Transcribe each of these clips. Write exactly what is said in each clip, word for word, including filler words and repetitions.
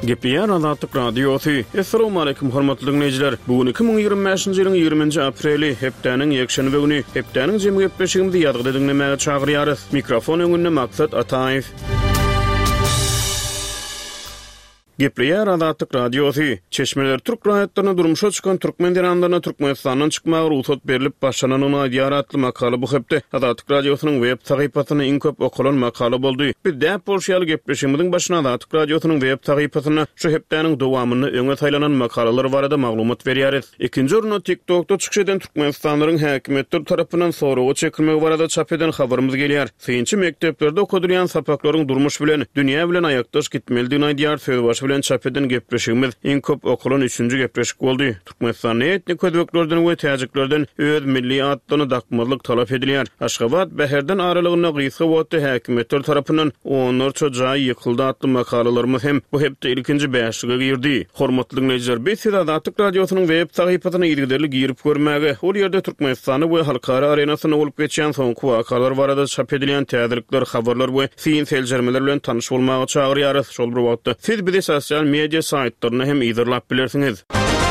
Gepleyen Azatlyk Radiosu. Assalamu alaykum hormatly dinleyijiler. Bugun iki bin ýygrimi beşinji ýylyň ýygrimiňji apreli hepdeniň ýekşenbe güni hepdeniň jemgy gepleşigimizi ýadgyda dinlemäge çagyrýarys. Mikrofon öňünde Maksat Ataýew. Gepleyen Azatlyk Radiosu. Çeşmeler Türk raýatlaryna durmuşa çykan türkmen deranlaryna Türkmenistanyň çykmagy ruhsat berilip başlananyna ýar atly makaly bu hepde Azatlyk Radiosynyň web sahypasyna iň köp okulan makaly boldy. Bir däp bolşýaly gepleşigimiziň başyna Azatlyk Radiosynyň web sahypasyna şu hepdeniň dowamyny öňe taýlanan makalalar barada maglumat berýäris. Ikinji orunda TikTokda çykyş eden Türkmenistanyň häkimetleri tarapyndan soragy çekilmegi barada çap eden habarymyz gelýär. Synçy mekteplerde okudylýan sapaklaryň durmuş bilen, dünýä bilen aýakdaş gitmeldigini aýdýar söz bilen çap eden gepleşigimiz iň köp okulan üçünji gepleşik boldy. Türkmenistanyň etnik özbeklerden we täjiklerden öz milli adlaryny dakmalyk talap edilýär. Aşgabat bäherden aralygyna gysga wagtda häkimetler tarapyndan onlarça jaý ýykyldy atly makalalarymyz hem bu hepde ilkinji bäşige girdi. Hormatly dinleyijiler, biz Azatlyk Radiosynyň web sahypasyna ýerlerli girip görmäge, ol ýerde Türkmenistany we halkara arenasyna bolup geçýän soňky wakalar barada çap edilýän täzelikler, habarlar we fiň seljermeler bilen tanyş bolmagy çagyrýarys. Şol bir wagtda siz bizi sosial media saytlaryny hem ýygyrlap bilersiňiz.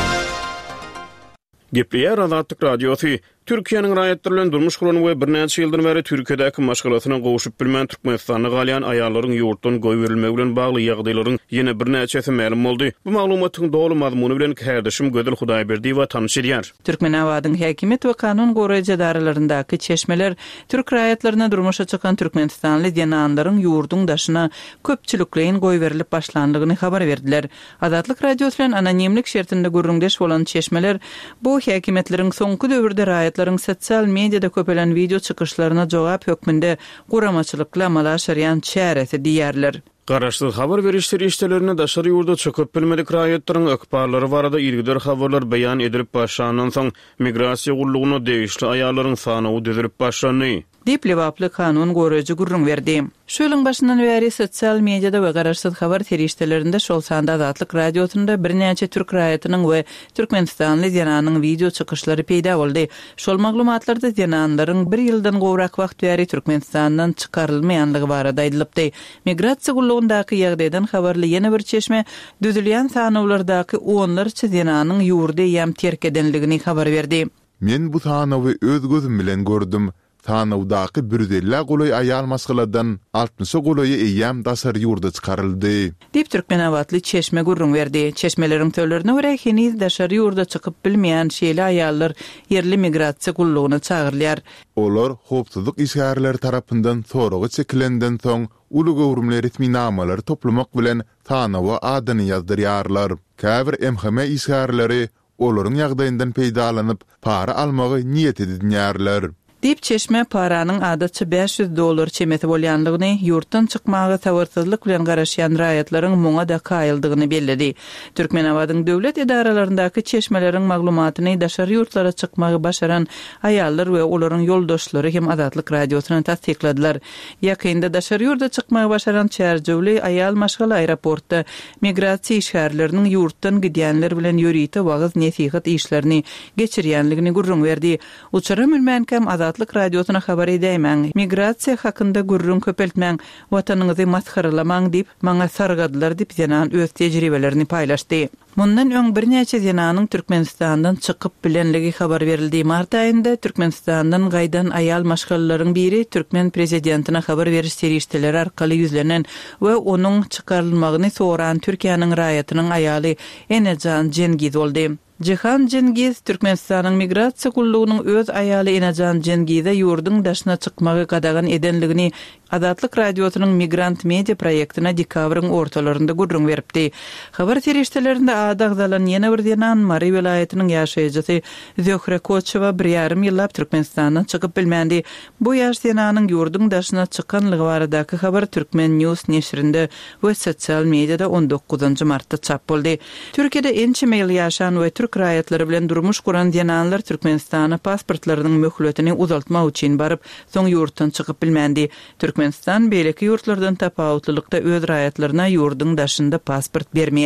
Gepleyen Azatlyk Radiosu. Türkiýanyň raýatlaryň durmuş gurany we birnäçe ýyldan beri Türkiýedäki maşgalatyna gowuşup bilmän Türkmenistanyň galýan aýallaryň ýurtdan goý berilmegi bilen bagly ýagdaýlaryň ýene birnäçesi ma'lum boldy. Bu maglumatyň dogry mazmuny bilen härdişim Gödel Hudaýberdi we tanış edýär. Türkmenawadyň häkimet we kanun goraýjy daralaryndaky çeşmeler türk raýatlaryna durmuşa çykan Türkmenistanly denanlaryň ýurdun daşyna köpçülikleýin goý berilip başlandygyny habar berdiler. Azatlyk Radiosu bilen anonimlik şertinde gürrüňdeş bolan çeşmeler bu häkimetleriň soňky döwürde raýat sosial mediada köpelen video çykyşlaryna jogap hökmünde guramaçylykla malaşaryan çäresi diýerler. Garaşsyz habar berişleri işlerine daşary ýurda çöküp bilmedik raýatlaryň ökbarlary barada ilgidar habarlar beýan edilip başlanandan soň migrasiýa gullugyna degişli aýallaryň sanawy düzülip başlandy. Diplewaply kanun goraýjy gurrun berdi. Şu ýylyň başyndan beri sosial mediada we garaşsyz habar terişdelerinde şol sanda Azatlyk Radiosynda birnäçe türk raýatynyň we Türkmenistanly denanyň video çykyşlary peýda boldy. Şol maglumatlarda denanlaryň bir ýyldan gowrak wagt beri Türkmenistandan çykarylmaýanlygy barada aýdylypdy. Migrasiýa gullugyndaky ýagdaýdan habarly ýene bir çeşme düzülýän sanawlardaky onlarça denanyň ýurda ýam terk edenligini habar berdi. Men bu sanawy öz gözüm bilen gördüm. Tanawdaky bir della goloy aýal maskaladan altmyş goloy eýam dasar ýurda çykaryldy. Dip Türkmenawatly çeşme gurrun berdi. Çeşmeleriň tölerine görä heniz dasar ýurda çykyp bilmeýän şeýle aýallar ýerli migrasiýa gullugyna çagyrylýar. Olar howpsuzlyk işgärleri tarapyndan soragy çekilenden soň uly gowrumly resmi namalar toplamak bilen tanawa adyny ýazdyrýarlar. Käbir M H M işgärleri olaryň ýagdaýyndan peýdalanyp para almagy niýet edýärler. Dip çeşme paranyň adatça beş yüz dollar çemeti bolýanlygyny, ýurtdan çykmagy tawarsyzlyk bilen garaşýan raýatlaryň muňa da kaýyldygyny bellidi. Türkmenawadyň döwlet idaralaryndaky çeşmeleriň maglumatyny daşary ýurtlara çykmagy başaran aýallar we olaryň ýoldaşlary hem Azatlyk Radiosyna tasdikladylar. Ýakynda daşary ýurda çykmagy başaran çärjewli aýal maşgala aeroportda migrasiýa işgärleriniň ýurtdan gidýänler bilen ýörite wagyz nesihat işlerini geçirýänligini gurrun berdi. Uçara mülmenkam Azatlyk Radiosyna habar edýärmen. Migrasiýa hakynda gurrun köpeltmäň, watanyňyzy maskaralamaň dip maňa sargadylar dip denan öz tejribelerini paýlaşdy. Mundan öň birnäçe denanyň Türkmenistandan çykyp bilenligi habar berildi. Mart aýynda Türkmenistandan gaýdan aýal maşgallalaryň biri Türkmen prezidentina habar beriş serişdeleri arkaly ýüzlenen we onuň çykarylmagyny soran Türkiýanyň raýatynyň aýaly Enejan Cengiz boldy. Cihan Cengiz Türkmenistanyň migrasiýa gullugynyň öz aýaly Enejan Cengiz'e ýurdun daşyna çykmagy gadagan edenligini Azatlyk Radiosynyň migrant media proýektina dekabrň ortalarynda gurrun beripdi. Habar terişdelerinde adagdalan ýene bir denan Mari welaýatynyň ýaşaýjysy Zöhre Koçova bir ýarym ýyllap Türkmenistandan çykyp bilmändi. Bu ýaş denanyň ýurdun daşyna çykanlygy baradaky habar Türkmen News neşrinde we sosial mediada on dokuzunçy martda çap boldy. Türkiýede ençe meýil ýaşan we türk raýatlary bilen durmuş guran denanlar Türkmenistana pasportlarynyň möhletini uzaltmak üçin baryp soň ýurtdan çykyp bilmändi. Türkmenistan beýleki ýurtlardan tapawutlylykda öz raýatlaryna ýurdun daşynda pasport bermeýär.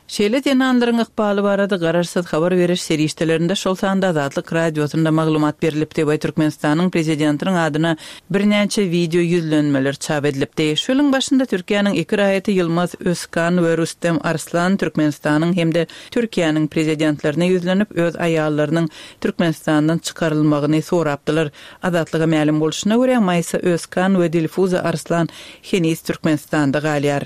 Şeýle denanlaryň ykbaly barada gararsız habar beriş serişdelerinde şol sanda Azatlyk radiosunda maglumat berilipdi we Türkmenistanyň prezidentiniň adyna birnäçe video ýüzlenmeler çap edilipdi. Şolyň başynda Türkiýanyň iki raýaty Yılmaz Özkan we Rüstem Arslan Türkmenistanyň hemde Türkiýanyň prezidentlerine ýüzlenip öz aýallarynyň Türkmenistandan çykarylmagyny sorapdylar. Azatlyga ma'lum bolşyna görä Maysa Özkan we Dilfuza Arslan henis Türkmenistanda galýar.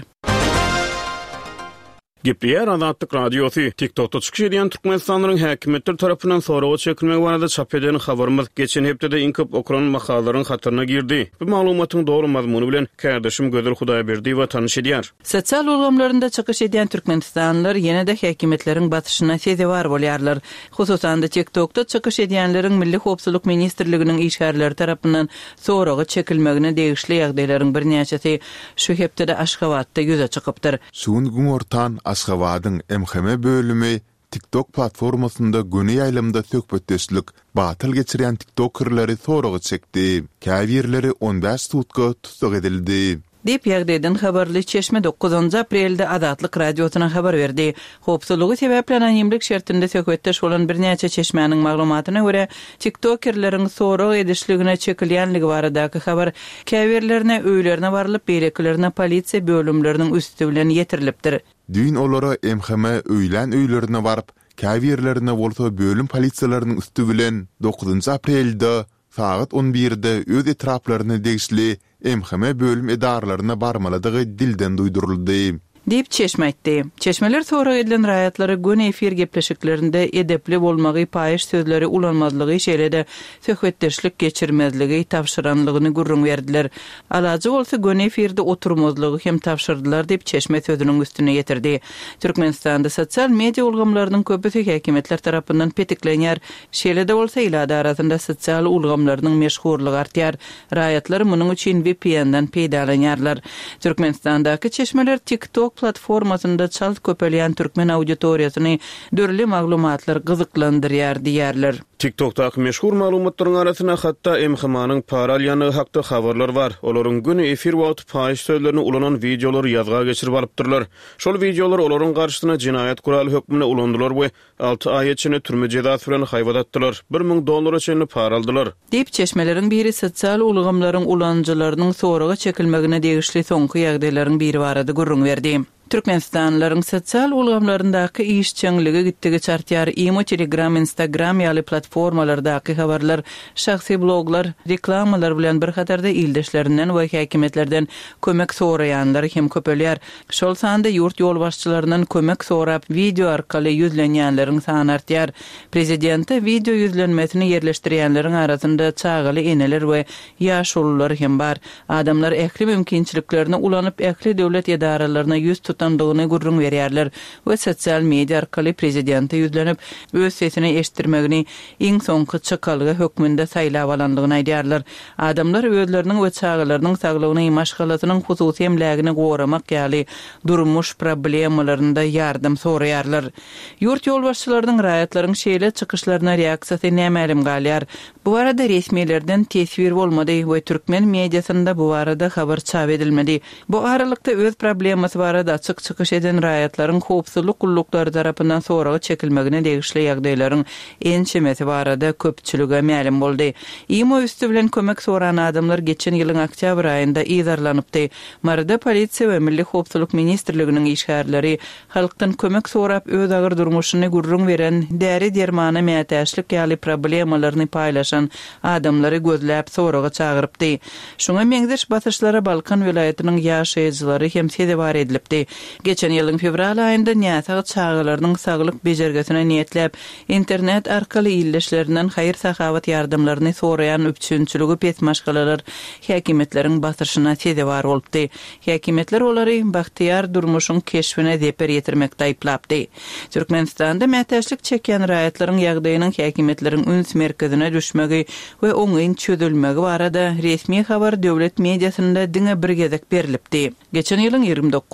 Gepleýär Azatlyk radiosu TikTokda çykyş edýän Türkmenistanlyň häkimetler tarapyndan soragy çekilmegi barada çap edilen habarymyz geçen hepde iňkip okuran makalaryň hatyryna girdi. Bu maglumatyň dogry mazmuny bilen kardeşim Gözel Hudaýberdi we tanış edýär. Sosial ulgamlarynda çykyş edýän Türkmenistanlylar ýene-de häkimetleriň batyşyna sezewar bolýarlar. Hususan da TikTokda çykyş edýänleriň Milli Howpsuzlyk Ministrliginiň işgärleri tarapyndan soragy çekilmegine degişli ýagdaýlaryň birnäçesi şu hepde Aşgabatda ýüze çykypdyr. Şuň gün ortan Aşgabatyň M H M bölümi TikTok platformasynda göni ýaýlamda söhbetdeşlik batyl geçirýän TikTokerleri soragy çekdi. Käbirleri on beş sutka tutsak edildi. Dip ýagdaýdan habarly Çeşme dokuzunçy aprelde Azatlyk radiosyna habar berdi. Howpsuzlygy sebäplen anonimlik şertinde söhbetdeş bolan birnäçe çeşmäniň maglumatyna görä TikTokerleriň sorag edişligine çekilýänligi baradaky habar käbirlerine öýlerine barylyp beýleklerine polisiýa bölümleriniň üstü bilen ýetirilipdir. Düň olara M H M öýlen öýlerine baryp käbirlerine bolsa bölüm polisiýalarynyň üstü bilen dokuzunçy aprelde saat on birde öz etraplaryny degişli M H M bölüm edarlaryna barmaladygy dilden duýduruldy. Dip Çeşme aýtdy. Çeşmeler soragy edilen raýatlary gün efir gepleşiklerinde edepli bolmagy paýyş sözleri ulanmazlygy şeýle-de söhbetdeşlik geçirmezligi tapşyranlygyny gurrun berdiler. Alajy bolsa gün efirde oturmazlygy hem tapşyrdylar dip Çeşme sözüniň üstüne ýetirdi. Türkmenistanda sosial media ulgamlarynyň köpüsi häkimetler tarapyndan petiklenýär. Şeýle-de bolsa ilada arasynda sosial ulgamlarynyň meşhurlygy artýar. Raýatlar munyň üçin V P N'den peýdalanýarlar. Türkmenistandaky çeşmeler TikTok platformasynda çalt köpelýän türkmen auditoriýasyny dörli maglumatlar gyzyklandyrýar diýerler. TikTok'daky meşhur maglumatlaryň arasyna hatda M H M-nyň paralýanyny hakda habarlar bar. Olaryň gün efir wagt paýyş sözlerini ulanan videolary ýazga geçirip alypdyrlar. Şol videolar olaryň garşysyna jinaýat guraly hökmüne ulandylar we alty aý içinde türme jezasy bilen haýwadatdylar. bir miň dollara çenli para aldylar. Dip çeşmeleriň biri sosial ulgamlaryň ulanjylarynyň soragy çekilmegine degişli soňky ýagdaýlaryň biri barada gurrun berdi. Türkmenistanlylaryň sosial ulgamlaryndaky işçiňligi gitdigi çartýar. Imo, Telegram, Instagram ýaly platformalardaky habarlar, şahsy bloglar, reklamalar bilen bir hatarda ildeşlerinden we häkimetlerden kömek soraýanlar hem köpelýär. Şol sanda ýurt ýol başçylarynyň kömek sorap video arkaly ýüzlenýänleriň sany artýar. Prezidente video ýüzlenmesini ýerleşdirýänleriň arasynda çagaly eneler we ýaş ulular hem bar. Adamlar ähli mümkinçiliklerini ulanyp ähli döwlet edaralaryna ýüz tutandygyny gurrun berýärler we sosial media arkaly prezidente ýüzlenip öz sesini eşitdirmegini iň soňky çykalygy hökmünde saýlap alandygyny aýdýarlar. Adamlar özleriniň we çagalarynyň saglygyny maşgalatynyň hususy emlegini goramak ýaly durmuş problemlarynda ýardym soraýarlar. Ýurt ýol başçylarynyň raýatlaryň şeýle çykyşlaryna reaksiýasy nämälim galýar. Bu arada resmiýetlerden tesbir bolmady we türkmen mediasynda bu arada habar çap edilmedi. Bu aralykda öz problemasy barada açyk çykyş eden raýatlaryň howpsuzlyk gullukları tarapyndan soragy çekilmegine degişli ýagdaýlaryň ençemesi barada köpçülüge ma'lum boldy. Imo üstü bilen kömek soran adamlar geçen ýylyň oktýabr aýynda ýazarlanypdy. Marada polisiýa we Milli Howpsuzlyk Ministrliginiň işgärleri halkdan kömek sorap öz agyr durmuşyny gurrun beren, däri dermana mätäçlik ýaly problemalaryny paýlaşan adamlary gözläp soragy çagyrypdy. Şoňa meňzeş batyşlara Balkan vilayatynyň ýaşaýjylary hem sezewar edilipdi. Geçen ýylyň fevral aýynda ňata çağalarynyň saglyk bejergesine niýetlep internet arkaly illeşlerinden haýyr sahawat ýardymlaryny soraýan üçünçüligi pes maşgalalar häkimetleriň batyşyna sezewar bolupdy. Häkimetler olary bahtiýar durmuşyň keşfine zeper ýetirmekde aýplapdy. Türkmenistanda mätäçlik çekýän raýatlaryň ýagdaýynyň häkimetleriň üns merkezine düşmegi we oňyň çözülmegi barada resmi habar döwlet mediasynda diňe bir gezek berilipdi. Geçen ýylyň ýygrimi dokuzunçy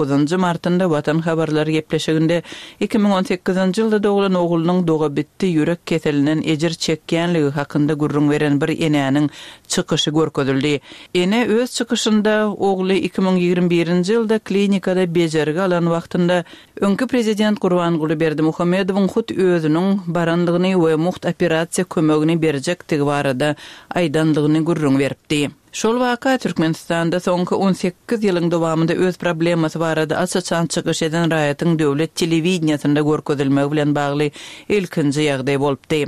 martynda Watan habarlary gepleşiginde iki bin on sekizinji ýylda doğulan oğlunyň doga bitdi ýürek keselinden ejir çekýänligi hakynda gurrun beren bir enäniň çykyşy görkezildi. Ene öz çykyşynda oğlu iki bin ýygrimi birinji ýylda klinikada bejerge alan wagtynda öňkü prezident Gurbanguly Berdimuhammedowyň hut özüniň baranlygyny we muht operasiýa kömegini berjekdigi barada aýdanlygyny gurrun beripdi. Şol waka Türkmenistanda soňky on sekiz ýylyň dowamında öz problemasy barada açyçan çykyş eden raýatyň döwlet telewiziýasynda görkezilmegi bilen bagly ilkinji ýagdaý bolupdy.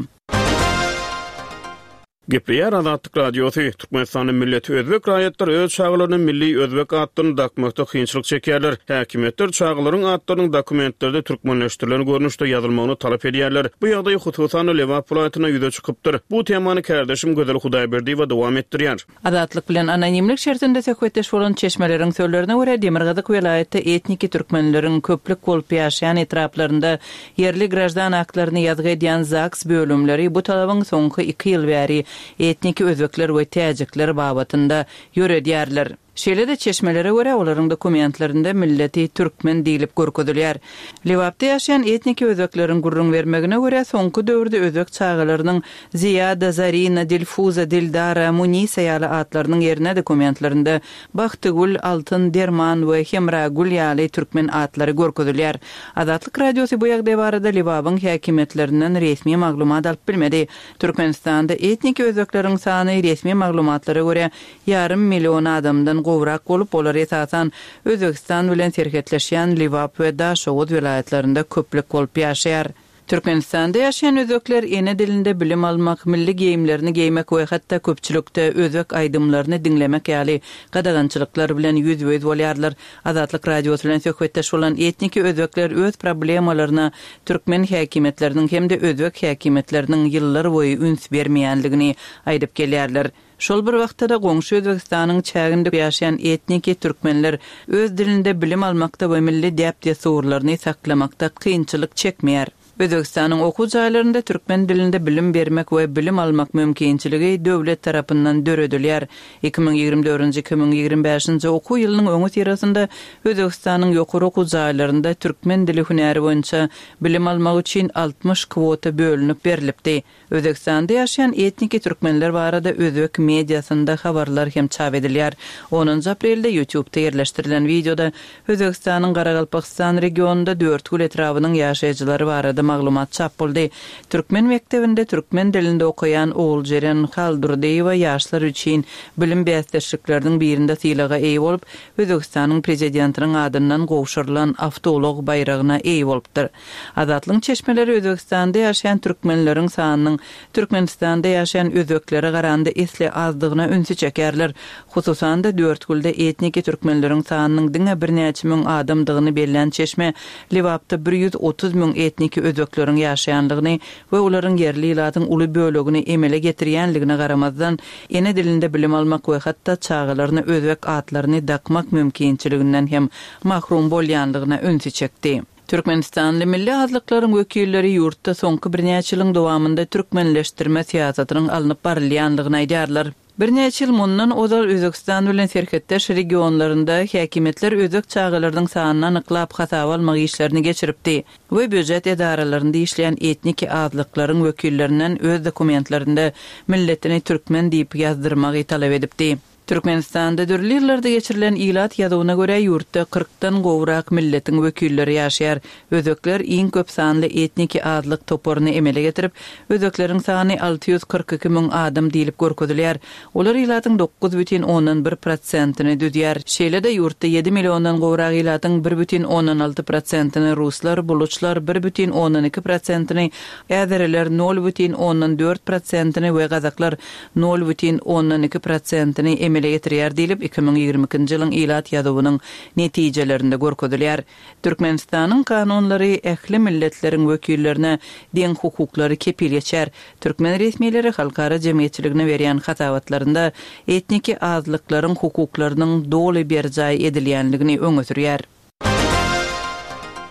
Gepleýär Azatlyk Radiosu Türkmenistanyň milleti özbek raýatlar öz çağlaryny milli özbek atlaryny dakmakda kynçylyk çekýärler. Häkimetler çağlaryň atlarynyň dokumentlerde türkmenleşdirilen görnüşde ýazylmagyny talap edýärler. Bu ýagdaý hususan Lewap vilayatyna ýüze çykypdyr. Bu temany kardeşim Gözel Hudaýberdiýew dowam etdirýär. Azatlyk bilen anonimlik şertinde söhbetleş bolan çeşmeleriň söýlerine görä Demirgazyk vilayatda etniki türkmenleriň köplük bolup ýaşaýan etraplarynda yerli grajdan haklaryny ýazgy edýän ZAGS bölümleri bu talabyň soňky iki ýyl bäri etniki özbekler we täjikler babatynda ýöredýärler. Şeýle-de çeşmelere görä olaryň dokumentlerinde milleti türkmen diýilip görkezilýär. Lewapda ýaşaýan etniki özbekleriň gurrun bermegine görä soňky döwürde özbek çağalarynyň Ziyada, Zarina, Dilfuza, Dildara, Munisa ýaly atlarynyň ýerine dokumentlerinde Bahtygul, Altyn, Derman we Hemragul ýaly türkmen atlary görkezilýär. Azatlyk radiosu bu ýagdaý barada Lewapyň häkimetlerinden resmi maglumat alyp bilmedi. Türkmenistanda etniki özbekleriň sany resmi maglumatlara görä ýarym million adamdan gowrak bolup olar esasan Özbekistan bilen serhetleşýän Lewap we Daşowut vilayatlarynda köplük bolup ýaşaýar. Türkmenistanda ýaşaýan özbekler ene dilinde bilim almak, milli geyimlerini geymek we hatda köpçülükde özbek aýdymlaryny dinlemek ýaly gadagançylyklar bilen ýüz-ýüz bolýarlar. Azatlyk radiosu bilen söhbetdeş bolan etniki özbekler öz problemalaryna türkmen häkimetleriniň hemde özbek häkimetleriniň ýyllar boýy üns bermeýänligini aýdyp gelýärler. Şol bir wagtda da goňşy Özbekistanyň çäginde ýaşaýan etniki türkmenler öz dilinde bilim almakda we milli däp soňlaryny saklamakda kynçylyk çekmeýär. Özbekistanyň okuw jaýlarynda türkmen dilinde bilim bermek we bilim almak mümkinçiligi döwlet tarapyndan döredilýär. iki bin ýygrimi dördünji iki bin ýygrimi beşinji okuw ýylynyň öňü tirasynda Özbekistanyň ýokary okuw jaýlarynda türkmen dili hünäri boýunça bilim almak üçin altmış kwota bölünip berilipdi. Özbekistanda ýaşaýan etniki türkmenler barada özbek mediasynda habarlar hem çap edilýär. onunji aprelde YouTube'da ýerleşdirilen videoda Özbekistanyň Garagalpakstan regionunda dört gül etrabynyň ýaşaýjylary barada maglumat çap boldy. Türkmen mekdebinde türkmen dilinde okuyan oğul Jeren Haldurdiýewa ýaşlar üçin bilim bäsleşikleriniň birinde sylaga eý bolup, Özbekistanyň prezidentiniň adyndan gowşurylan avtolog bayragyna eý bolupdyr. Azatlyň çeşmeleri Özbekistanda ýaşaýan türkmenleriň sanynyň Türkmenistanda ýaşaýan özbeklere garanda esli azdygyna ünsü çekerler. Hususan da dört gülde etniki türkmenleriň sanynyň diňe bir näçe müň adamdygyny bellän çeşme Lewapda bir ýüz otuz müň etniki özbekleriň ýaşaýanlygyny we olaryň yerli ýylatyň uly bölegini emele getirýänligine garamazdan ene dilinde bilim almak we hatda çağalaryny özbek atlaryny dakmak mümkinçiliginden hem mahrum bolýanlygyna ünsü çekdi. Türkmenistanly milli azlyklaryň wekilleri ýurtda soňky bir näçe ýylyň dowamında türkmenleşdirme siýasatynyň alınıp barylýanlygyny aýdýarlar. Bir näçe ýyl mundan ozal Özbekistan bilen serhetdeş regionlarynda häkimetler özbek çağalarynyň sanyny anyklap hasaba almak işlerini geçiripdi we büdjet edaralarynda işleýän etniki azlyklaryň wekillerinden öz dokumentlerinde milletini türkmen diýip ýazdyrmagy talap edipdi. Türkmenistanda dörli ýyllarda geçirilen ilat ýazyna görä ýurtda kırkdan gowrak milletiň wekilleri ýaşaýar. Özbekler iň köp sanly etniki azlyk toporuny emele getirip, özbekleriň sany alty ýüz kırk iki müň adam diýilip görkezilýär. Olar ýylatyň dokuz бүтүн ондон bir prosentyny düzýär. Şeýle-de ýurtda ýedi milliondan gowrak ýylatyň bir бүтүn ондон alty prosentyny ruslar, buluçlar bir бүтүn ондон iki prosentyny, ädereler nol бүтүn ондон dört prosentyny we gazaklar nol бүтүn ондон iki prosentyny emele getirýär diýilip iki bin ýygrimi ikinji ýylyň ilat ýazywynyň netijelerinde görkezilýär. Türkmenistanyň kanunlary ähli milletleriň wekillerine deň hukuklary kepil geçer. Türkmen resmiýetleri halkara jemgyýetçiligine berýän hasawatlarynda etniki azlyklaryň hukuklarynyň doly berjaý edilýänligini öňe sürýär.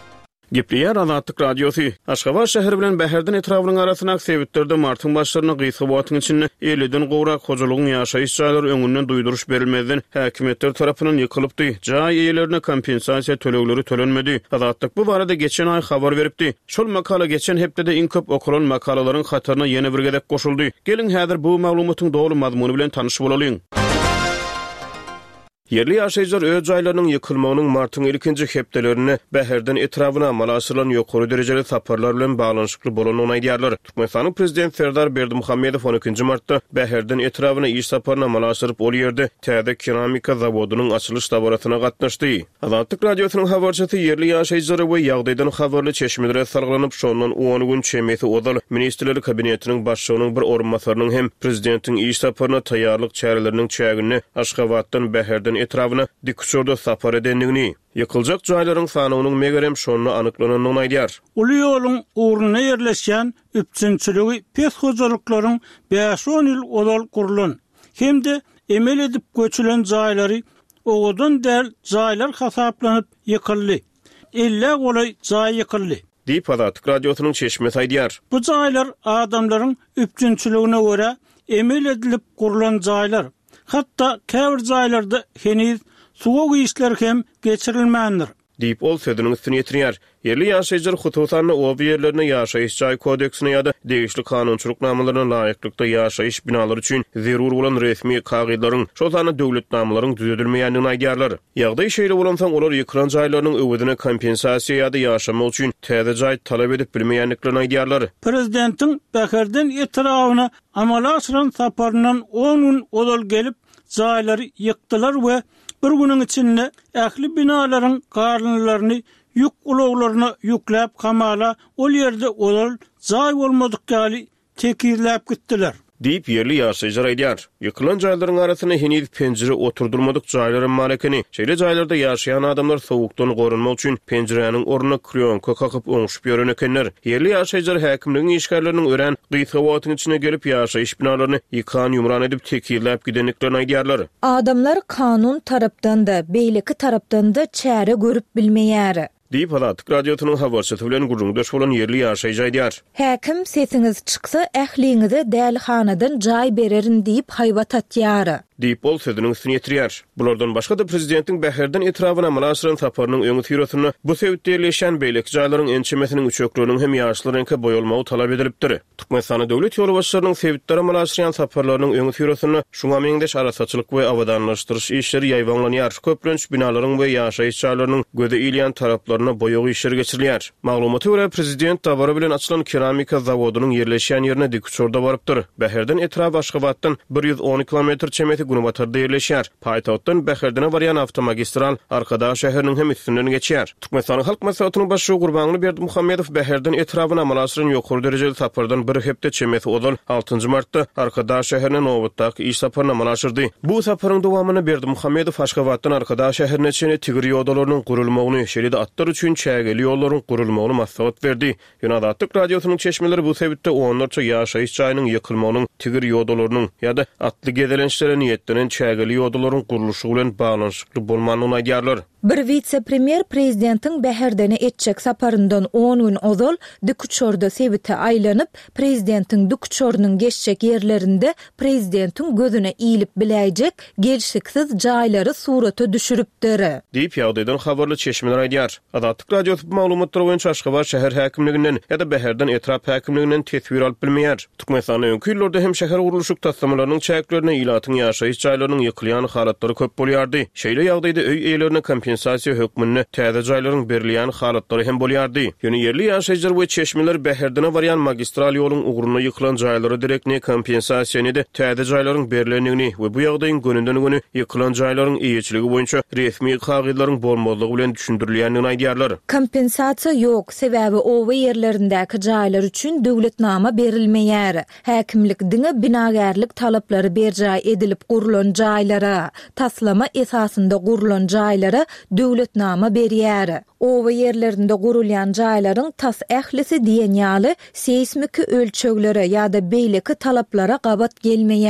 Gipliýär Azatlyk Radiosu. Aşgabat şäheri bilen Bäherden etrawynyň arasyna sebäpleri martyň başlaryna gysga wagtyň içinde elden gowrak hojalygyň ýaşaýyş jaýlary öňünden duýduruş berilmeden häkimetler tarapyndan ýykylypdy. Jaý eýlerine kompensasiýa tölegleri tölenmedi. Azatlyk bu barada geçen ay habar beripdi. Şol makala geçen hepde iň köp okulan makalalaryň hataryna ýene bir gedek goşuldy. Gelin häzir bu maglumatyň dogry mazmuny bilen tanyşyp bolalım. Yerli ýaşaýjylar öz jaýlarynyň ýykylmagynyň martyň ilkinji hepdelerini Bäherden etrawyna malasylan ýokary derejeli saparlar bilen baglanyşykly bolanyny aýdýarlar. Türkmenistanyň prezident Serdar Berdimuhammedow on ikinji martda Bäherden etrawyna iş saparyna malasyryp ol ýerde täze keramika zawodynyň açylyş dabaratyna gatnaşdy. Azatlyk radiosynyň habarçysy yerli ýaşaýjylary we ýagdaýdan habarly çeşmelere sarglanyp şondan on gün çemeti odal ministrleri kabinetiniň başçylygynyň bir orunmasarynyň hem prezidentiň iş saparyna taýýarlyk çäreleriniň çägini Aşgabatdan Bäherden etrawyna dikçorda sapar edenligini, ýykyljak jaýlaryň sanynyň megerem şonu anyklanynyny aýdýar. Uly ýoluň uğruna ýerleşýän üpçünçiligi pes hojalyklaryň beş on ýyl odal gurulan, hemde emel edip göçülen jaýlary owadan däl jaýlar hasaplanyp ýykyldy. elli golay jaý ýykyldy. Diýip Azatlyk radiosynyň çeşmesi aýdýar. Bu jaýlar adamlaryň üpçünçiligine görä emel edilip gurulan jaýlar. Hatta käbir jaýlarda heniz suwag işler hem geçirilmändir. Diýip ol sözüniň üstüne ýetirýär. Yerli ýaşaýjylar hususan o ýerlerine ýaşaýyş jaý kodeksine ýa-da degişli kanunçylyk namalaryna laýyklykda ýaşaýyş binalar üçin zerur bolan resmi kagydalaryň, şolsany döwlet namalaryň düzeltilmeýändigini aýdýarlar. Ýagdaý şeýle bolansaň olar ýykran jaýlarynyň öwedine kompensasiýa ýa-da ýaşama üçin täze jaý talap edip bilmeýänliklerini aýdýarlar. Prezidentiň Bäherden etrawyna amala aşyran saparyndan on gün odal gelip jaýlary ýykdylar we bir günüň içinde ähli binalaryň garynlaryny yük ulaglaryna ýükläp kamala ol ýerde odal jaý bolmadykly tekirläp gitdiler. Diýip yerli ýaşaýjylar aýdýar. Ýykylan jaýlaryň arasyna heniz penjere oturdurmadyk jaýlaryň malekini, şeýle jaýlarda ýaşaýan adamlar sowukdan gorunmak üçin penjereniň ornuny kryonka kakyp oňşup ýören ekenler. Yerli ýaşaýjylar häkimligiň işgärleriniň ören gysga wagtyň içine gelip ýaşaýyş binalaryny ýykan ýumran edip tekirläp gidenliklerini aýdýarlar. Adamlar kanun tarapdan da, beýleki tarapdan da çäre görüp bilmeýär. Diýip Azatlyk radiosynyň habarçysy bilen gurulmdaş bolan yerli ýaşaýjy aýdýar. Häkim sesiňiz çyksa ähliňize däl hanadan jaý bererin diýip haýbat atýar. Diýip ol sözüniň üstüne ýetirýär. Bulardan başga da prezidentiň Bäherden etrawyna malasyran saparynyň öňü ýüreşini bu sebäpde ýerleşen beýlek jaýlaryň ençemesiniň üçöklüğiniň hem ýaşlaryňky boýalmagy talap edilipdir. Türkmenistany döwlet ýolu başçylarynyň sebäpleri malasyran saparlarynyň öňü ýüreşini şuňa meňdeş arasaçylyk we awadanlaşdyryş işleri ýaýwanlanýar. Köplenç binalaryň we ýaşaýyş jaýlarynyň göze ilýän taraplaryna boýagy işleri geçirilýär. Maglumaty görä prezident tabary bilen açylan keramika zawodynyň ýerleşýän ýerine dikçorda barypdyr. Bäherden etrapy Aşgabatdan bir ýüz on kilometr çemeti Gunubatarda ýerleşýär. Paýtagtdan Bäherdene barýan awtomagistral Arkadaş şäheriniň hem üstünden geçýär. Türkmenistanyň halk maslahatynyň başçy Gurbany Berdimuhammedow Bäherden etrawyna malasyran ýokary derejeli sapardan bir hepde çemeti odal altynjy martda Arkadaş şäherine nowatdaky iş saparyna malaşyrdy. Bu saparyň dowamyny Berdimuhammedow Aşgabatdan Arkadaş şäherine çene tigir ýodalarynyň gurulmagyny, şeýle atlar üçin çägeli ýollaryň gurulmagyny maslahat berdi. Azatlyk radiosynyň çeşmeleri bu sebäpde onlarça ýaşaýyş jaýynyň ýykylmagynyň, tigir ýodalarynyň ýa-da atly gedelençlere niýetlenen çägeli ýodalaryň guruluşy bilen baglanyşykly bolmanyny aýdýarlar. Bir vice-premier prezidentiň Bäherdene etjek saparyndan on gün ozal dikçorda sebäte aýlanyp, prezidentiň dikçorunyň geçjek ýerlerinde prezidentiň gözüne iýilip biläjek gelşiksiz jaýlary surata düşüripdir. Diýip ýagdaýdan habarly çeşmeler aýdýar. Azatlyk radiosu maglumatlary boýunça Aşgabat şäher häkimliginden ýa-da Bäherden etrap häkimliginden tesbir alyp bilmeýär. Türkmenistanyň öňkü ýyllarda hem şäher guruluşyk taslamalarının çäklerine ilatyň ýaşaýyş jaýlarynyň ýykylýan halatlary köp bolýardy. Şeýle ýagdaýda öý eýlerine kompensasiýa hökmünde täze jaýlaryň berilýän halatlary hem bolýardy. Ýöne yerli ýaşaýjylar we çeşmeler Bäherdene barýan magistral ýoluň ugruna ýykylan jaýlary direktne kompensasiýany de täze jaýlaryň berilendigini we bu ýagdaýyň gönünden göni ýykylan jaýlaryň iýeçiligi boýunça resmi kagydlaryň bolmadygy bilen düşündirilýändigini aýdýarlar. Kompensasiýa ýok, sebäbi owa ýerlerindäki jaýlar üçin döwletnama berilmeýär. Häkimlik diňe binagärlik talaplary berjaý edilip gurulan jaýlara, taslama esasynda gurulan jaýlara döwletnama berýär. Owa ýerlerinde gurulýan jaýlaryň tas ählisi diýen ýaly seismik ölçeglere ýa-da beýleki talaplara gabat gelmeýär.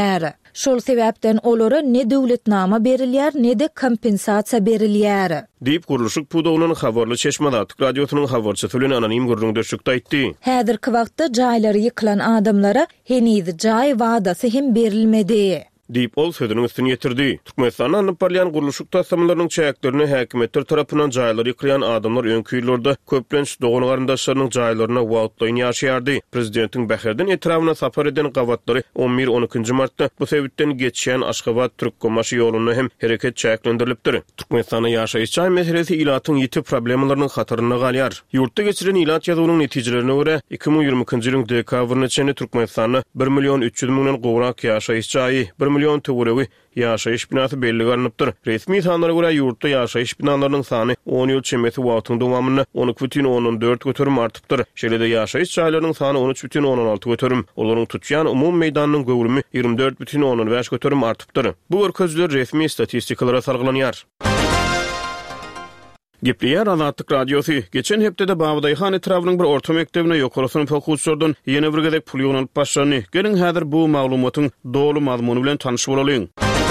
Şol sebäpden olara ne döwletnama berilýär, ne de kompensasiýa berilýär. Diýip gurulşyk pudogynyň habarly Çeşmedat radiosynyň habarçysy bilen anonim guruluşykda aýtdy. Häzirki wagtda jaýlary ýykylan adamlara heniz jaý wagdasy hem berilmedi. Diýip ol sözüniň üstüne ýetirdi. Türkmenistan anyp barýan gurulşyk tassamlarynyň çäklerini häkimetler tarapyndan jaýlary ýykýan adamlar öňküýlerde köplenç dogan garandaşlarynyň jaýlaryna wagtlaýyn ýaşaýardy. Prezidentiň Bäherden etrawyna sapar eden gawatlary on bir on iki martda bu sebäpden geçýän Aşgabat Türkkomaşy ýoluny hem hereket çäklendirilipdir. Türkmenistanda ýaşaýyş meselesi ilatyň ýeti problemlarynyň hatyryna galýar. Ýurtda geçiren ilat ýazywynyň netijelerine görä iki bin ýigrimiki ýylyň dekabrynda çenli Türkmenistanda bir milyon üç ýüz miňden gowrak ýaşaýyş jaýy, bir milyon töweregi ýaşaýyş binasy belli garanypdyr. Resmi sanlara görä ýurtda ýaşaýyş binalarynyň sany on ýyl çemeti wagtyň dowamyny on iki бүтүн on dört götürüm artypdyr. Şeýle-de ýaşaýyş jaýlarynyň sany on üç бүтүn on alty götürüm, olaryň tutýan umum meýdanynyň göwrümi ýigrimbi dört бүтүn on beş götürüm artypdyr. Bu örkezler resmi statistikalara sarglanýar. Gepliýär Azatlyk radiosy geçen hepdede Babadyhan etrawynyň bir orta mektebine ýokarysyn fokuslardan ýene bir gezek pul ýognalyp başlany. Gelin häzir bu maglumatyň dolu mazmuny bilen tanyşyp bolalyň.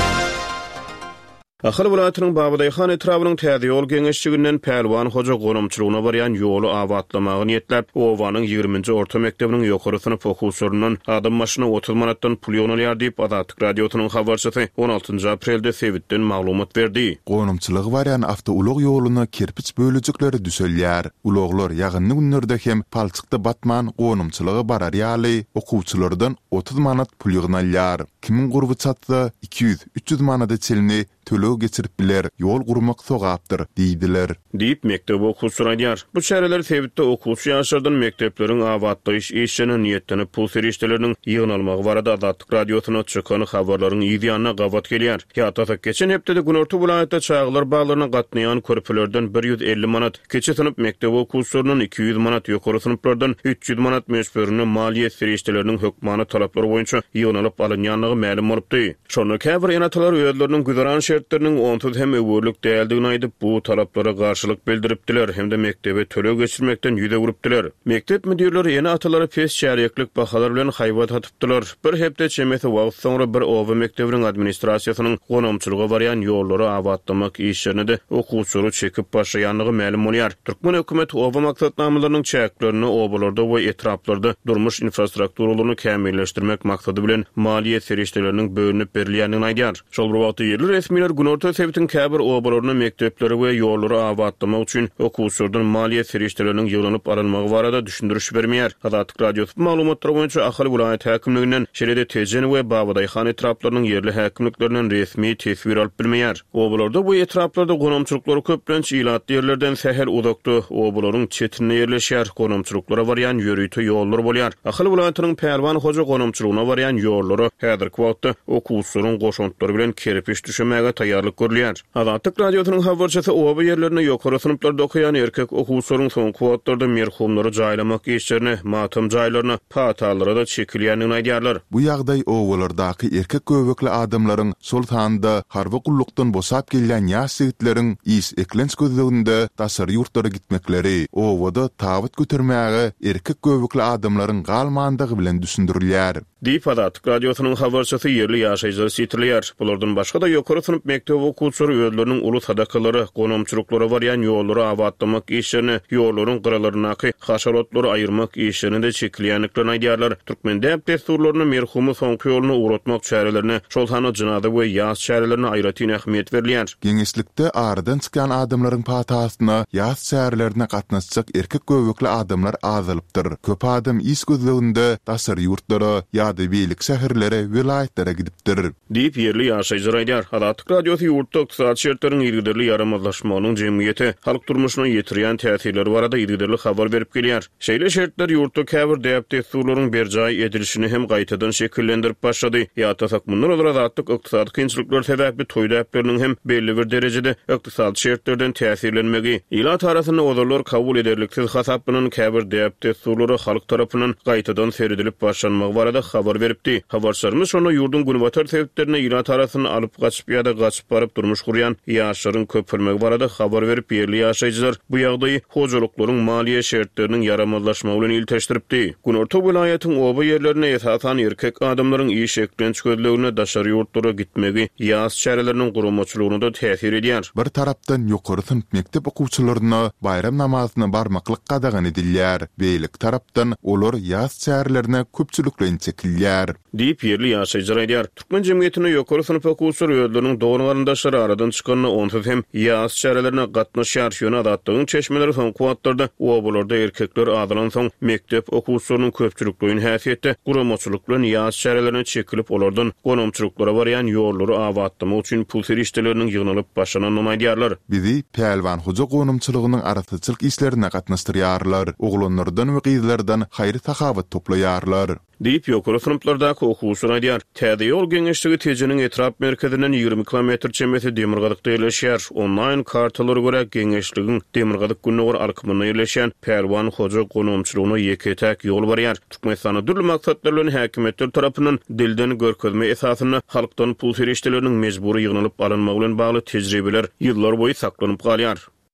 Ahal welaýatynyň Babadyhan etrawynyň täze ýol geňeşçiginden Pälwan hoja gonamçylygyna barýan ýolu awatlamagyn ýetlep, owanyň ýigriminji orta mektebiniň ýokarysyny fokuslaryndan adam maşyna otuz manatdan pul ýognalýar diýip Azatlyk radiosynyň habarçysy on altynjy aprelde Sewitden maglumat berdi. Gonamçylygy barýan awtoulyk ýoluny kerpiç bölüjikleri düzelýär. Ulaglar ýagynly günlerde hem palçykda batman gonamçylygy barar ýaly okuwçylardan otuz manat pul ýognalýar. Kimin gurby çatsa iki yüz üç yüz manada çelini tölö geçirip biler, yol gurmak sogapdyr diýdiler. Diýip mektep okuwçylar aýdýar. Bu şäherler Sewitde okuwçy ýaşlardan mektepleriň awatlaýyş işine niýetlenip pul serişleriniň ýygnalmagy barada Azatlyk radiosyna çykan habarlaryň ýygyanyna gawat gelýär. Ýa-da geçen hepdede Günorta vilayatda çağlar baglaryna gatnaýan körpülerden bir yüz elli manat, keçe sınıp mektep okuwçylarynyň iki yüz manat, ýokary sınıplardan üç yüz manat meşberine maliýet serişleriniň hökmany talaplary boýunça ýygnalyp alynýanlygy ma'lum bolupdy. Şonu käbir enatalar öýleriniň güzaran şertleriniň onsuz hem öwürlük däldigini aýdyp bu talaplara garşylyk bildiripdiler hem de mektebe tölö geçirmekden ýüze urupdiler. Mektep müdirleri ýene atalary pes şäherlik bahalar bilen haýbat atypdylar. Bir hepde çemeti wagt soňra bir owa mektebiniň administrasiýasynyň gonamçylyga barýan ýolları awatlamak işlerini de okuwçylar çekip başlaýanlygy ma'lum bolýar. Türkmen hökümeti owa maksatnamalarynyň çäklerini obalarda we etraplarda durmuş infrastrukturalyny kämilleşdirmek maksady bilen maliýet serişleriniň bölünip berilýänini aýdýar. Şol wagtda ýerli resmiler Günorta Sewitiň käbir obalaryny mekdepleri we ýollary awatlamak üçin okuwçylardan maliýet serişleriniň ýyglanyp alınmagy barada düşündürüş bermeýär. Azatlyk radiosy maglumatlary boýunça ahali vilayat häkimliginden şeýle-de Tejen we Babadyhan etraplarynyň ýerli häkimliklerinden resmi tesbir alyp bilmeýär. Obalarda bu etraplarda gonamçylyklary köplenç ilat ýerlerden sähel uzakda obalaryň çetine ýerleşýär. Gonamçylyklara barýan ýörüýte ýollar bolýar. Ahali vilayatynyň Pälwan hoja gonamçylygyna barýan ýollary häzirki wagtda okuwçylaryň goşuntlary bilen kerpiç düşemäge taýýarlyk görülýär. Azatlyk radiosynyň habarçysy oba ýerlerine ýokary sınıplarda okuyan erkek okuwçylaryň soňky wagtlarda merhumlary jaýlamak işlerini, matam jaýlaryna, patalara da çekilýänini aýdýarlar. Bu ýagdaý owalardaky erkek göbekli adamlaryň sol tanda harby gullukdan bosap gelýän ýaş sigitleriň is eklenç gözleginde tasar ýurtlara gitmekleri, owada tabut götürmäge erkek göbekli adamlaryň galmandygy bilen düşündirilýär. Diýip Azatlyk radiosynyň habarçysy ýerli ýaşaýjylar sitirleýär. Bulardan başga da ýokary sınıp mektep okuwçylary özleriniň uly sadakalary, gonamçylyklara barýan ýollary awatlamak işlerini, ýollaryň gyralarynaky haşaratlary aýyrmak işlerini de çekilýänliklerini aýdýarlar. Türkmende desturlaryny merhumy soňky ýoluny uğratmak çärelerini, şol hany jynada we ýaz çärelerini aýratyn ähmiýet berilýär. Geňişlikde aradan çykan adamlaryň patasyna, ýaz çärelerine gatnaşjak erkek göbekli adamlar azalypdyr. Köp adam is gözleginde tasar ýurtlara, ýa-da beýlik şäherlere, vilayatlere gidipdir. Diýip ýerli ýaşaýjylar aýdýar. Azatlyk radiosu ýurtda ykdysat şertleriň ýygyderli ýaramazlaşmagynyň jemgyýete halk durmuşyna ýetirýän täsirleri barada ýygyderli habar berip gelýär. Şeýle şertler ýurtda käbir däp desturlaryň berjaý edilişini hem gaýtadan şekillendirip başlady. Ýa-da mundan olar azatlyk ykdysat kynçylyklar sebäpli toý däpleriniň hem belli bir derejede ykdysat şertlerden täsirlenmegi, ilat arasyny odalar kabul ederliksiz hasapynyň käbir däp desturlary halk tarapyndan gaýtadan seredilip başlanmagy barada habar beripdi. Habarçylarymyz şonu yurdun günbatar sebeplerine ila tarafını alıp gaçyp ýa-da gaçyp baryp durmuş gurýan ýaşlaryň köpülmegi barada habar berip ýerli ýaşaýjylar bu ýagdaýy hojalyklaryň maliýe şertleriniň yaramazlaşmagy bilen ilteşdiripdi. Günorta vilayatyň oba ýerlerine esasan erkek adamlaryň iş eklenç gözlegine daşary ýurtlara gitmegi ýaz çäreleriniň gurulmaçylygyna da täsir edýär. Bir tarapdan ýokary sınıf mekdep okuwçylaryna bayram namazyna barmaklyk gadagan edilýär. Beýlik tarapdan olar ýaz çärelerine köpçülikle çekilýär. Diýip ýerli ýaşaýjylar aýdýar. Türkmen jemgyýetine ýokary sınıf okuwçylary öýleriniň dogry garyndaşlary aradan çykanyny onsuz hem ýaz çärelerine gatnaşýar ýöne adatlygyň çeşmeleri soň kuwatlarda obalarda erkekler adylan soň mekdep okuwçylarynyň köpçülikliğin häsiýetde gurulmaçylyk bilen ýaz çärelerine çekilip olardan gonamçylyklara barýan ýollary awatdama üçin pul serişdeleriniň ýygnalyp başlananyny aýdýarlar. Bizi Pelwan hoja gonamçylygynyň aratyçylyk işlerine gatnaşdyrýarlar. Oglanlardan we gyzlardan haýry tahabat toplaýarlar. Diýip ýokary sınıflardaky okuwçylar aýdýar. Täze ýol geňeşligi tejeniň etrap merkezinden ýygrimi kilometr çemeti Demirgadykda ýerleşýär. Online kartalara görä geňeşligiň Demirgadyk günüňi arkamyna ýerleşen Pelwan hoja gonamçylygyna ýeketäk ýol barýar. Türkmenistana dürli maksatlar bilen häkimetler tarapyndan dilden görkezme esasyna halkdan pul serişdeleriniň mejbury ýygnalyp alınmagy bilen bagly tejribeler ýyllar boýy saklanyp galýar.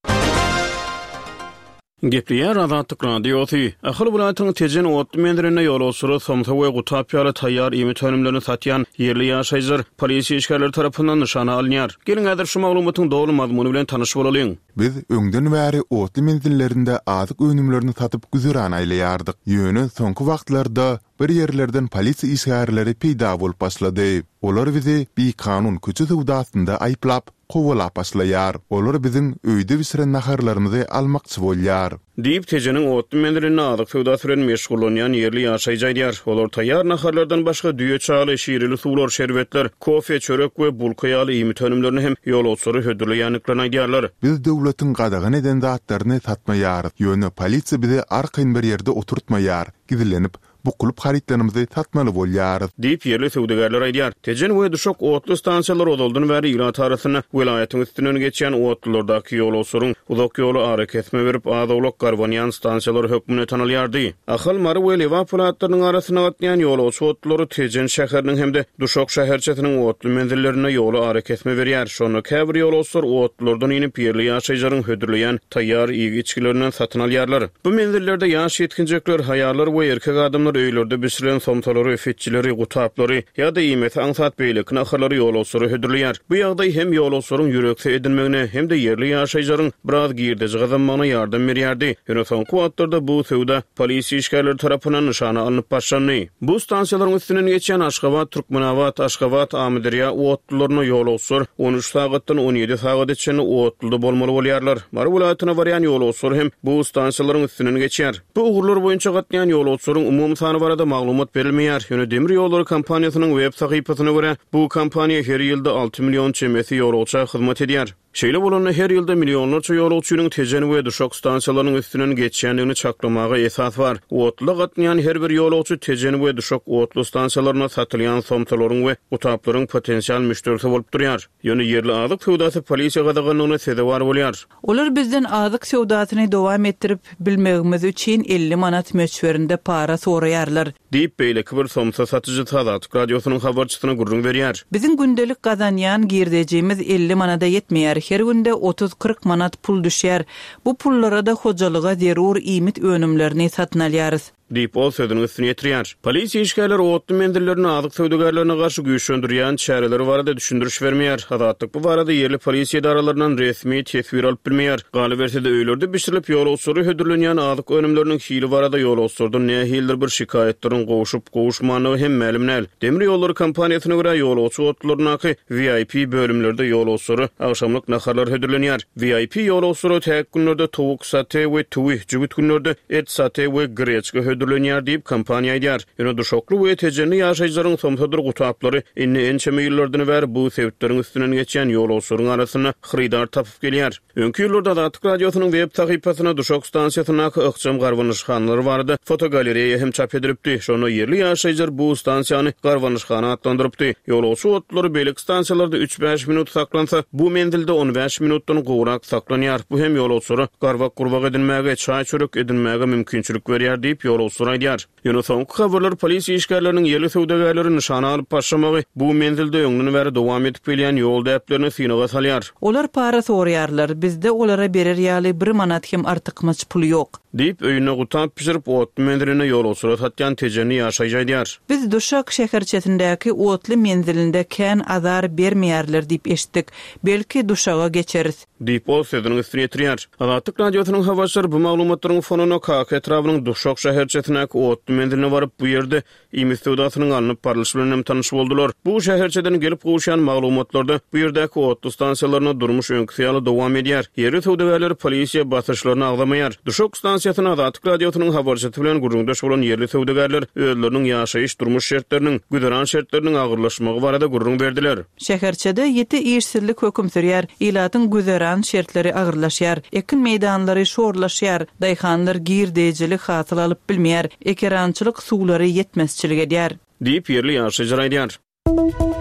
Gepliyer Azatlyk Radiosy. Ahly vilayatynyň tejen otly mendirine ýol olsury somsa we gutapýaly taýýar ýemek önümlerini satýan ýerli ýaşaýjylar polisiýa işgärleri tarapyndan nyşana alınýar. Gelin häzir şu maglumatyň dogry mazmuny bilen tanyşyp bolalyň. Biz öňden bäri otly mendillerinde azyk önümlerini satyp güzüran aýlaýardyk. Ýöne soňky wagtlarda bir yerlerden polisiýa işgärleri peýda bolup başlady. Olar bizi bir kanun köçü sowdasynda aýplap gowalap başlaýar. Olar biziň öýde bisiren naharlarymyzy almakçy bolýar. Diýip tejeniň otly mendirine azyk sowdasy bilen meşgullanýan ýerli ýaşaýjylar. Olar taýýar naharlardan başga düýe çaly, şeýreli suwlar, şerbetler, kofe, çörek we bulkaýaly ýemek önümlerini hem ýol olsury hödürleýänliklerini aýdýarlar. Biz döwletiň gadagan eden zatlaryny satmaýar. Ýöne polisiýa bizi arkaň bir ýerde oturtmaýar. Gidilenip bu kulüp haritlerimizi tatmaly bolýar. Diýip ýerli sowdagarlar aýdýar. Tejen we düşok otly stansiýalar odaldan bäri ýyla tarasyna welaýatyň üstünden geçýän otlylardaky ýol olsuryň uzak ýoly ara kesme berip azawlak garwanýan stansiýalar hökmüne tanylýardy. Ahal mary we lewa pulatlarynyň arasyna gatnaýan ýol olsutlary Tejen şäheriniň hemde düşok şäherçesiniň otly menzillerine ýoly ara kesme berýär. Şonu käbir ýol olsur otlardan inip ýerli ýaşaýjylaryň hödürleýän taýýar ýygy içkilerinden satyn alýarlar. Bu menzillerde ýaş ýetkinjekler, haýarlar we erkek adamlar öýlerde bisiren somsalary, fetçileri, gutaplary ýa-da ýemek ansat beýlik naharlary ýol olsury hödürleýär. Bu ýagdaý hem ýol olsuryň ýürekse edilmegine hem de ýerli ýaşaýjylaryň biraz girdiji gazanmagyna ýardam berýärdi. Ýöne soňky wagtlarda bu sowda polisiýa işgärleri tarapyndan nyşana alınıp başlandy. Bu stansiýalaryň üstünden geçýän Aşgabat, Türkmenawat, Aşgabat, Amideriýa otlylaryna ýol olsur on üç sagatdan on ýedi sagatgacha otlyda bolmaly bolýarlar. Mary vilayatyna barýan ýol olsur hem bu stansiýalaryň üstünden geçýär. Bu ugurlar boýunça gatnaýan ýol olsuryň umumy sany barada maglumat berilmeýär. Ýöne Demir ýolları kampaniýasynyň web sahypasyna görä bu kampaniýa her ýylda alty million çemeti ýolagça hyzmat edýär. Şeýle bolany her ýylda millionlarça ýolagçynyň tejen we düşok stansiýalarynyň üstünden geçýändigini çaklamaga esas bar. Otly gatnaýan her bir ýolagçy tejen we düşok otly stansiýalaryna satylýan somsalaryň we utaplaryň potensial müşterisi bolup durýar. Ýöne ýerli azyk sowdasy polisiýa gadaganyny sezewar bolýar. Olar bizden azyk sowdasyny dowam etdirip bilmegimiz üçin elli manat möçberinde para soraýarlar. Diýip beýle bir somsa satyjy Azatlyk Radiosynyň habarçysyna gurrun berýär. Biziň gündelik gazanýan girdejimiz elli manada ýetmeýär. Her günde otuz kırk manat pul düşer. Bu pullara da hojalyga zerur ýemek önümlerini satyn alýarys. Diýip ol sözüniň üstüne ýetirýär. Polisiýa işgärleri otly mendillerini azyk sowdagarlaryna garşy güýçlendirýän çäreleri barada düşündiriş bermeýär. Azatlyk bu barada ýerli polisiýa idaralaryndan resmi tesbir alyp bilmeýär. Galy bersede öýlerde bişirilip ýol olsury hödürlenýän azyk önümleriniň hili barada ýol olsurdan nähildir bir şikaýetlerin gowuşup gowuşmanyny hem mälimnäl. Demir ýolları kampaniýasyna görä ýol olçy otlarynaky V I P bölümlerde ýol olsury agşamlyk naharlar hödürlenýär. V I P ýol olsury täk günlerde towuk saty we tuwi, jübüt günlerde et saty we greçka hödürlenýär diýip kampaniýa aýdýar. Ýöne düşokly we tejenli ýaşaýjylaryň somsadyr gutaplary inni ençe ýyllardan bäri bu sebäplerin üstünden geçýän ýol olsuryň arasyna hyridar tapyp gelýär. Öňki ýyllarda Azatlyk Radiosynyň web sahypasyna düşok stansiýasyna ykjam garwanyşxanalary barada fotogalereýa hem çap edilipdi. Şonu ýerli ýaşaýjylar bu stansiýany garwanyşxana atlandyrypdy. Ýol olçy otlary beýlik stansiýalarda üç beş minut saklansa, bu mendilde on beş minutdan gowrak saklanýar. Bu hem ýol olsury garwak gurbak edilmäge, çaý çörek edilmäge mümkinçilik berýär diýip ýol suraydyar. Ýöne soňky habarlar polis işgärleriniň ýeli söwdegärleri nişana alyp başlamagy bu menzilde öňünden bäri dowam edip gelýän ýol däplerini synaga salýar. Olar para sorýarlar, bizde olara berer ýaly bir manat hem artykmaç pul ýok. Diýip öýüne gutap pişirip ot mendiline ýol surat atýan tejeni ýaşaýjadýar. Biz Duşak şäherçetindäki otly menzilinde kän azar bermeýärler diýip eşitdik. Belki Duşaga geçeriz. Diýip o sözüniň üstüne ýetirýär. Azatlyk radiosynyň habarçylary bu maglumatlaryň fonuny K K etrawynyň Duşak şäherçetindäki otly mendiline baryp bu ýerde iýmis sowdasynyň alınıp barlyşy bilen tanyş boldular. Bu şäherçeden gelip gowşan maglumatlarda bu ýerdäki otly stansiýalaryna durmuş öňküsýaly dowam edýär. Ýeri sowdagärleri polisiýa basyrçylaryny agdamaýar. Duşak stansiýasynyň Azatlyk radiosynyň habarçysy bilen gurrundaş bolan ýerli sowdagärler özleriniň ýaşaýyş durmuş şertleriniň, güderan şertleriniň agyrlaşmagy barada gurrun berdiler. Şäherçede ýeti işsizlik höküm sürýär, ilatyň güderan şertleri agyrlaşýar, ekin meýdanlary şorlaşýar, daýhanlar girdejilik hasyl alyp bilmeýär, ekerançylyk suwlary ýetmezçilik edýär. Diýip ýerli ýaşaýjylar aýdýar.